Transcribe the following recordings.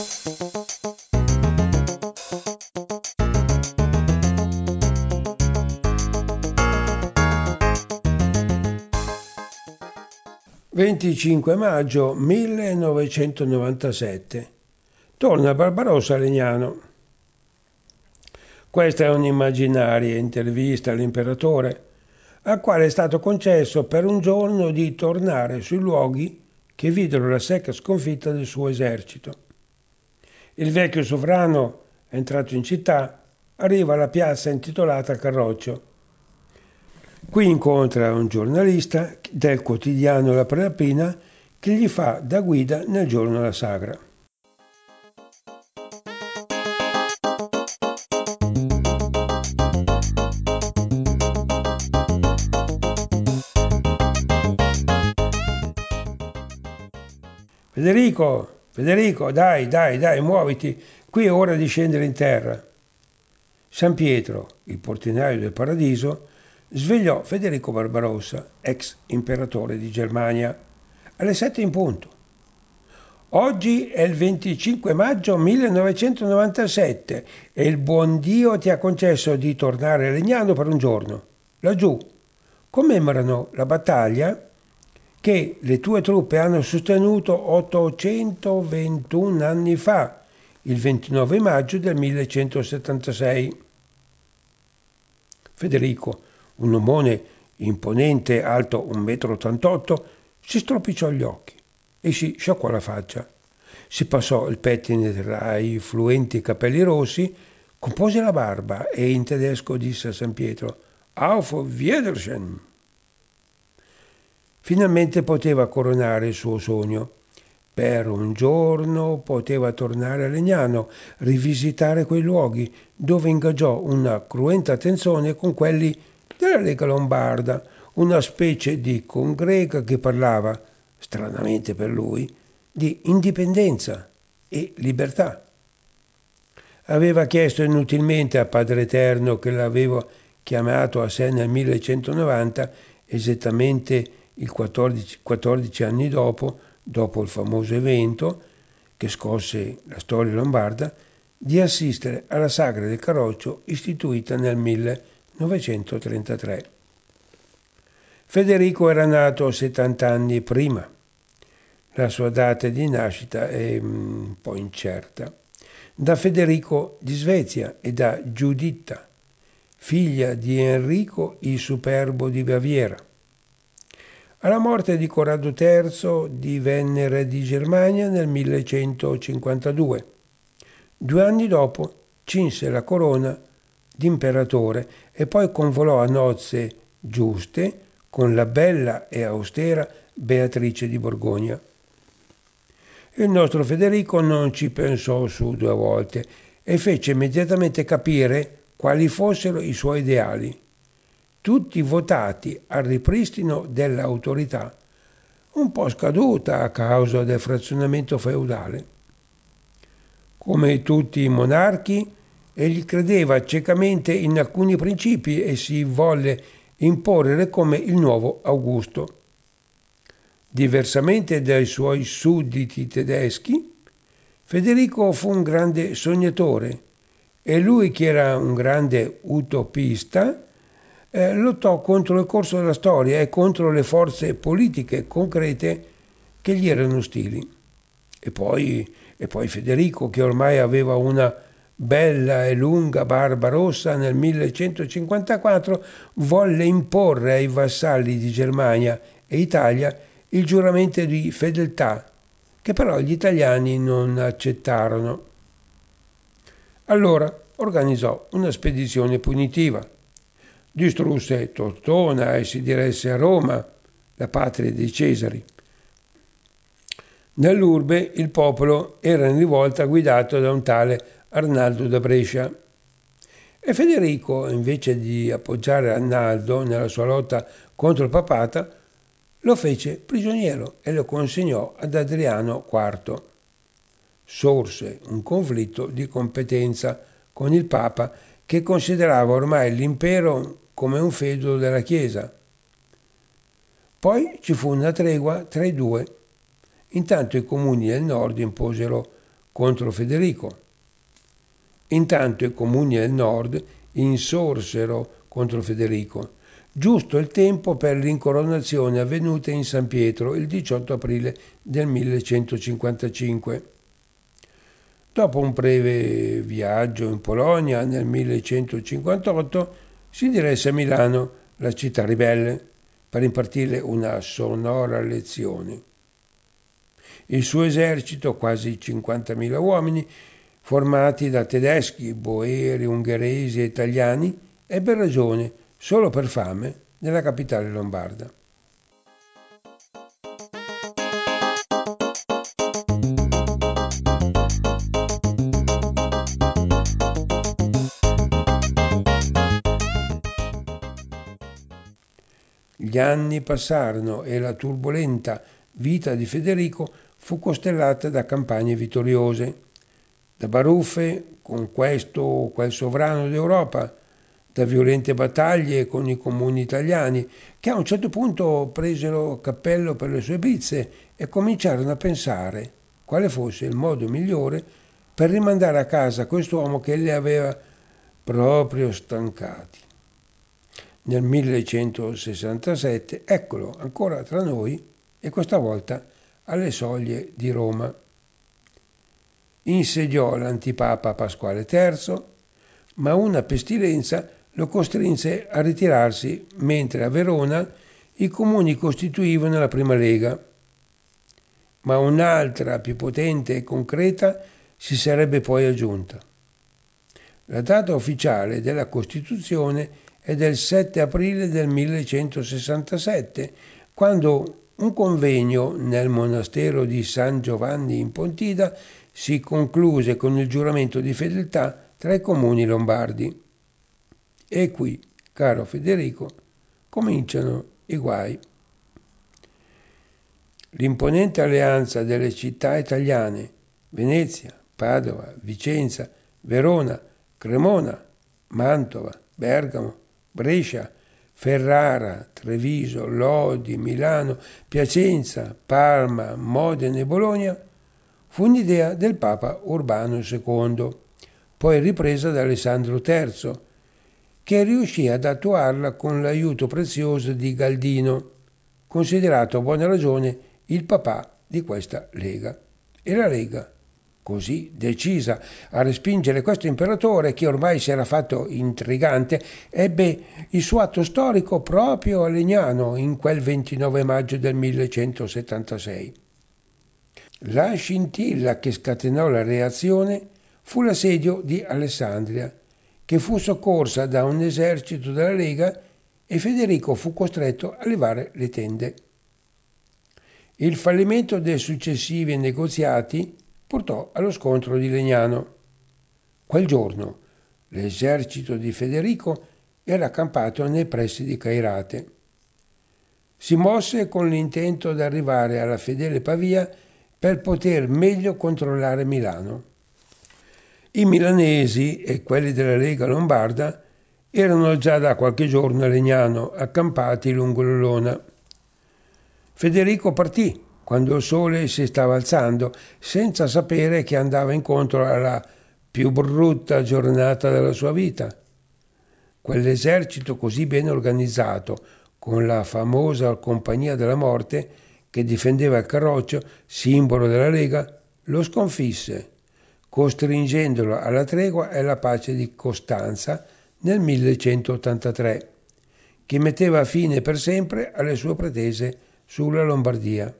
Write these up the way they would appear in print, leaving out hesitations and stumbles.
«25 maggio 1997. Torna Barbarossa a Legnano». Questa è un'immaginaria intervista all'imperatore, al quale è stato concesso per un giorno di tornare sui luoghi che videro la secca sconfitta del suo esercito. Il vecchio sovrano, entrato in città, arriva alla piazza intitolata Carroccio. Qui incontra un giornalista del quotidiano La Prealpina che gli fa da guida nel giorno della sagra. Federico, dai, muoviti, qui è ora di scendere in terra. San Pietro, il portinaio del paradiso, svegliò Federico Barbarossa, ex imperatore di Germania, alle 7 in punto. Oggi è il 25 maggio 1997 e il buon Dio ti ha concesso di tornare a Legnano per un giorno. Laggiù commemorano la battaglia che le tue truppe hanno sostenuto 821 anni fa, il 29 maggio del 1176. Federico, un omone imponente, alto 1,88 m, si stropicciò gli occhi e si sciacquò la faccia. Si passò il pettine tra i fluenti capelli rossi, compose la barba e in tedesco disse a San Pietro: «Auf Wiedersehen!». Finalmente poteva coronare il suo sogno. Per un giorno poteva tornare a Legnano, rivisitare quei luoghi dove ingaggiò una cruenta tensione con quelli della Lega Lombarda, una specie di congrega che parlava, stranamente per lui, di indipendenza e libertà. Aveva chiesto inutilmente a Padre Eterno, che l'aveva chiamato a sé nel 1190, esattamente il 14 anni dopo il famoso evento che scosse la storia lombarda, di assistere alla sagra del Carroccio istituita nel 1933. Federico era nato 70 anni prima. La sua data di nascita è un po' incerta. Da Federico di Svezia e da Giuditta, figlia di Enrico il Superbo di Baviera. Alla morte di Corrado III divenne re di Germania nel 1152. 2 anni dopo cinse la corona d'imperatore e poi convolò a nozze giuste con la bella e austera Beatrice di Borgogna. Il nostro Federico non ci pensò su 2 volte e fece immediatamente capire quali fossero i suoi ideali, tutti votati al ripristino dell'autorità, un po' scaduta a causa del frazionamento feudale. Come tutti i monarchi, egli credeva ciecamente in alcuni principi e si volle imporre come il nuovo Augusto. Diversamente dai suoi sudditi tedeschi, Federico fu un grande sognatore e lui, che era un grande utopista, lottò contro il corso della storia e contro le forze politiche concrete che gli erano ostili. E poi Federico, che ormai aveva una bella e lunga barba rossa, nel 1154 volle imporre ai vassalli di Germania e Italia il giuramento di fedeltà, che però gli italiani non accettarono. Allora organizzò una spedizione punitiva. Distrusse Tortona e si diresse a Roma, la patria dei Cesari. Nell'urbe il popolo era in rivolta guidato da un tale Arnaldo da Brescia. E Federico, invece di appoggiare Arnaldo nella sua lotta contro il papato, lo fece prigioniero e lo consegnò ad Adriano IV. Sorse un conflitto di competenza con il Papa, che considerava ormai l'impero come un feudo della Chiesa. Poi ci fu una tregua tra i due. Intanto i comuni del nord imposero contro Federico. Intanto i comuni del nord insorsero contro Federico, giusto il tempo per l'incoronazione avvenuta in San Pietro il 18 aprile del 1155. Dopo un breve viaggio in Polonia nel 1158 si diresse a Milano, la città ribelle, per impartirle una sonora lezione. Il suo esercito, quasi 50.000 uomini, formati da tedeschi, boeri, ungheresi e italiani, ebbe ragione, solo per fame, nella capitale lombarda. Gli anni passarono e la turbolenta vita di Federico fu costellata da campagne vittoriose, da baruffe con questo o quel sovrano d'Europa, da violente battaglie con i comuni italiani, che a un certo punto presero cappello per le sue bizze e cominciarono a pensare quale fosse il modo migliore per rimandare a casa quest'uomo che li aveva proprio stancati. Nel 1167, eccolo ancora tra noi e questa volta alle soglie di Roma. Insediò l'antipapa Pasquale III, ma una pestilenza lo costrinse a ritirarsi, mentre a Verona i comuni costituivano la prima lega. Ma un'altra più potente e concreta si sarebbe poi aggiunta. La data ufficiale della Costituzione è del 7 aprile del 1167, quando un convegno nel monastero di San Giovanni in Pontida si concluse con il giuramento di fedeltà tra i comuni lombardi. E qui, caro Federico, cominciano i guai. L'imponente alleanza delle città italiane, Venezia, Padova, Vicenza, Verona, Cremona, Mantova, Bergamo, Brescia, Ferrara, Treviso, Lodi, Milano, Piacenza, Parma, Modena e Bologna, fu un'idea del Papa Urbano II, poi ripresa da Alessandro III, che riuscì ad attuarla con l'aiuto prezioso di Galdino, considerato a buona ragione il papà di questa Lega. E la Lega, così decisa a respingere questo imperatore che ormai si era fatto intrigante, ebbe il suo atto storico proprio a Legnano in quel 29 maggio del 1176. La scintilla che scatenò la reazione fu l'assedio di Alessandria, che fu soccorsa da un esercito della Lega e Federico fu costretto a levare le tende. Il fallimento dei successivi negoziati portò allo scontro di Legnano. Quel giorno l'esercito di Federico era accampato nei pressi di Cairate. Si mosse con l'intento di arrivare alla fedele Pavia per poter meglio controllare Milano. I milanesi e quelli della Lega Lombarda erano già da qualche giorno a Legnano, accampati lungo l'Olona. Federico partì quando il sole si stava alzando, senza sapere che andava incontro alla più brutta giornata della sua vita. Quell'esercito così ben organizzato, con la famosa Compagnia della Morte, che difendeva il Carroccio, simbolo della Lega, lo sconfisse, costringendolo alla tregua e alla pace di Costanza nel 1183, che metteva fine per sempre alle sue pretese sulla Lombardia.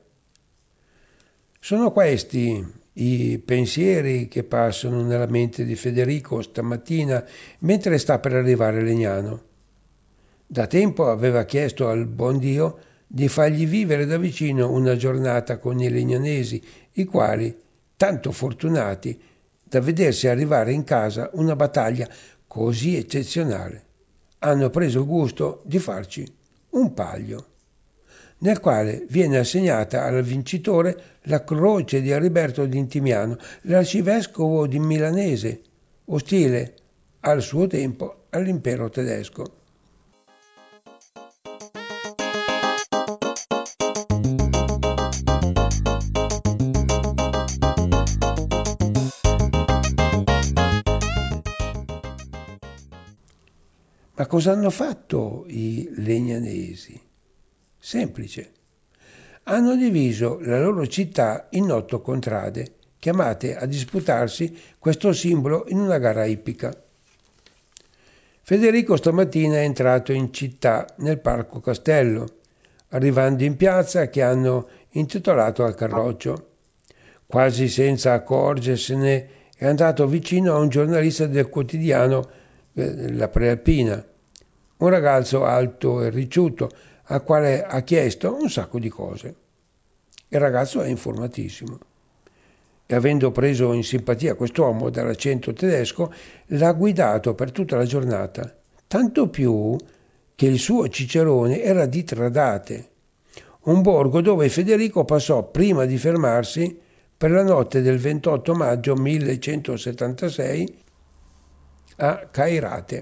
Sono questi i pensieri che passano nella mente di Federico stamattina mentre sta per arrivare a Legnano. Da tempo aveva chiesto al buon Dio di fargli vivere da vicino una giornata con i legnanesi, i quali, tanto fortunati da vedersi arrivare in casa una battaglia così eccezionale, hanno preso il gusto di farci un palio, nel quale viene assegnata al vincitore la croce di Ariberto d'Intimiano, l'arcivescovo di Milanese, ostile al suo tempo all'impero tedesco. Ma cosa hanno fatto i legnanesi? Semplice. Hanno diviso la loro città in 8 contrade, chiamate a disputarsi questo simbolo in una gara ippica. Federico stamattina è entrato in città nel Parco Castello, arrivando in piazza che hanno intitolato al Carroccio. Quasi senza accorgersene è andato vicino a un giornalista del quotidiano La Prealpina, un ragazzo alto e ricciuto, al quale ha chiesto un sacco di cose. Il ragazzo è informatissimo e avendo preso in simpatia quest'uomo dall'accento tedesco, l'ha guidato per tutta la giornata, tanto più che il suo cicerone era di Tradate, un borgo dove Federico passò prima di fermarsi per la notte del 28 maggio 1176 a Cairate.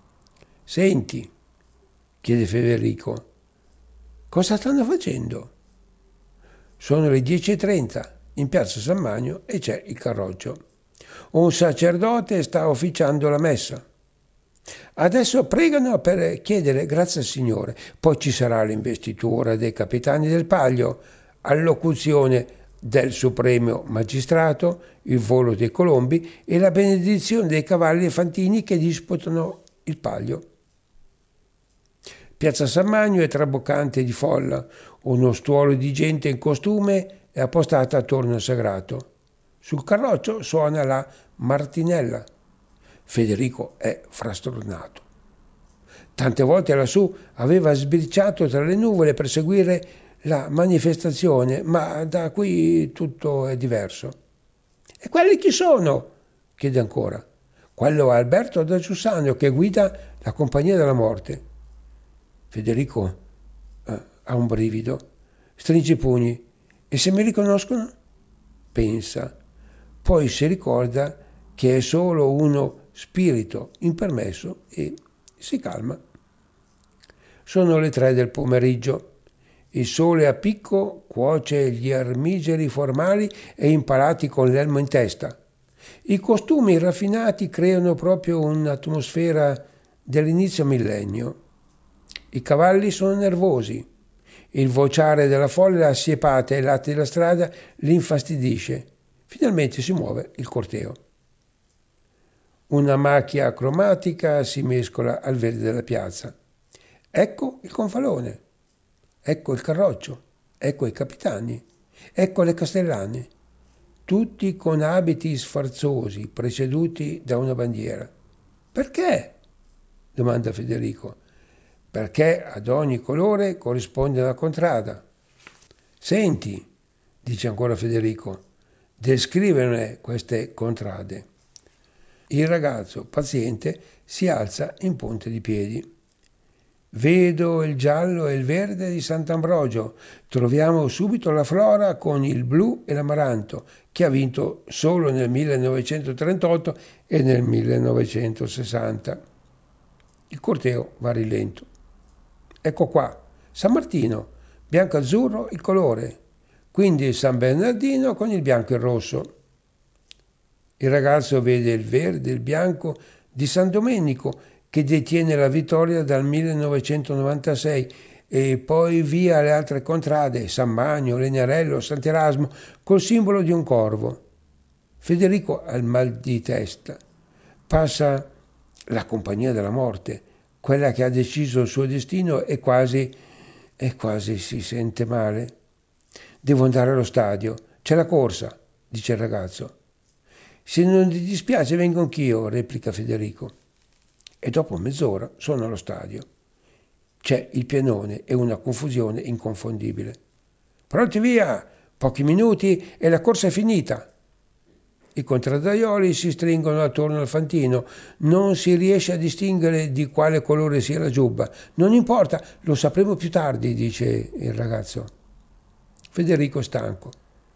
Senti, chiede Federico, cosa stanno facendo? Sono le 10:30 in piazza San Magno e c'è il Carroccio. Un sacerdote sta officiando la messa. Adesso pregano per chiedere grazie al Signore, poi ci sarà l'investitura dei capitani del Palio, allocuzione del Supremo Magistrato, il volo dei colombi e la benedizione dei cavalli e fantini che disputano il Palio. Piazza San Magno è traboccante di folla, uno stuolo di gente in costume è appostata attorno al sagrato. Sul carroccio suona la martinella. Federico è frastornato. Tante volte lassù aveva sbirciato tra le nuvole per seguire la manifestazione, ma da qui tutto è diverso. E quelli chi sono? Chiede ancora. Quello è Alberto da Giussano che guida la Compagnia della Morte. Federico ha un brivido, stringe i pugni. E se mi riconoscono? Pensa. Poi si ricorda che è solo uno spirito impermesso e si calma. Sono le 3 del pomeriggio. Il sole a picco cuoce gli armigeri formali e impalati con l'elmo in testa. I costumi raffinati creano proprio un'atmosfera dell'inizio millennio. I cavalli sono nervosi. Il vociare della folla assiepata ai lati della strada li infastidisce. Finalmente si muove il corteo. Una macchia cromatica si mescola al verde della piazza. Ecco il gonfalone, ecco il carroccio, ecco i capitani, ecco le castellane, tutti con abiti sfarzosi, preceduti da una bandiera. Perché? Domanda Federico. Perché ad ogni colore corrisponde una contrada. Senti, dice ancora Federico, descriverne queste contrade. Il ragazzo, paziente, si alza in punta di piedi. Vedo il giallo e il verde di Sant'Ambrogio. Troviamo subito la Flora con il blu e l'amaranto, che ha vinto solo nel 1938 e nel 1960. Il corteo va a rilento. Ecco qua, San Martino, bianco-azzurro il colore, quindi San Bernardino con il bianco e il rosso. Il ragazzo vede il verde e il bianco di San Domenico, che detiene la vittoria dal 1996, e poi via le altre contrade, San Magno, Legnarello, Sant'Erasmo, col simbolo di un corvo. Federico ha il mal di testa. Passa la Compagnia della Morte, quella che ha deciso il suo destino e quasi si sente male. Devo andare allo stadio, c'è la corsa, dice il ragazzo. Se non ti dispiace vengo anch'io, replica Federico. E dopo mezz'ora sono allo stadio. C'è il pienone e una confusione inconfondibile. Pronti via! Pochi minuti e la corsa è finita. I contraddaioli si stringono attorno al fantino. Non si riesce a distinguere di quale colore sia la giubba. Non importa, lo sapremo più tardi, dice il ragazzo. Federico è stanco.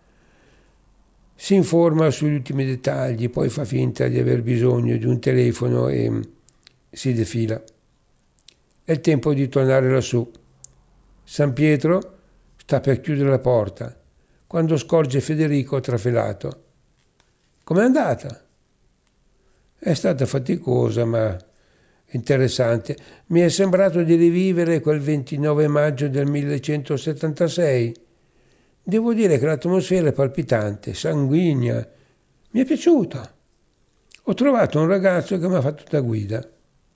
Si informa sugli ultimi dettagli, poi fa finta di aver bisogno di un telefono e si defila. È il tempo di tornare lassù. San Pietro sta per chiudere la porta quando scorge Federico trafelato. Com'è andata? È stata faticosa, ma Interessante. Mi è sembrato di rivivere quel 29 maggio del 1176. Devo dire che l'atmosfera è palpitante, sanguigna. Mi è piaciuta. Ho trovato un ragazzo che mi ha fatto da guida.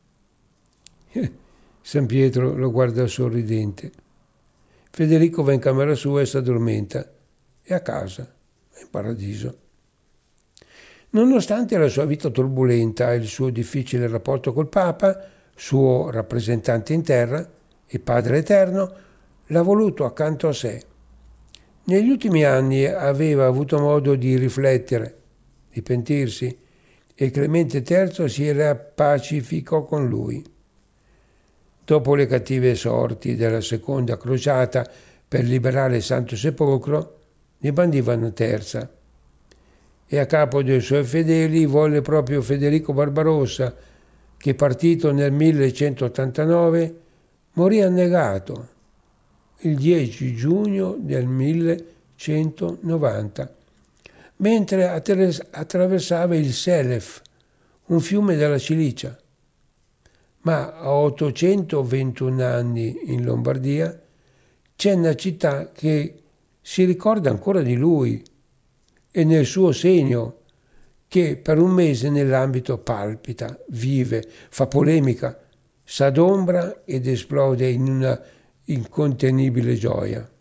San Pietro lo guarda sorridente. Federico va in camera sua e si addormenta. È a casa, è in paradiso. Nonostante la sua vita turbolenta e il suo difficile rapporto col Papa, suo rappresentante in terra e Padre Eterno, l'ha voluto accanto a sé. Negli ultimi anni aveva avuto modo di riflettere, di pentirsi, e Clemente III si pacificò con lui. Dopo le cattive sorti della seconda crociata per liberare il Santo Sepolcro, ne bandiva una terza. E a capo dei suoi fedeli volle proprio Federico Barbarossa, che partito nel 1189 morì annegato il 10 giugno del 1190, mentre attraversava il Selef, un fiume della Cilicia. Ma a 821 anni in Lombardia c'è una città che si ricorda ancora di lui e nel suo segno, che per un mese nell'ambito palpita, vive, fa polemica, s'adombra ed esplode in una incontenibile gioia.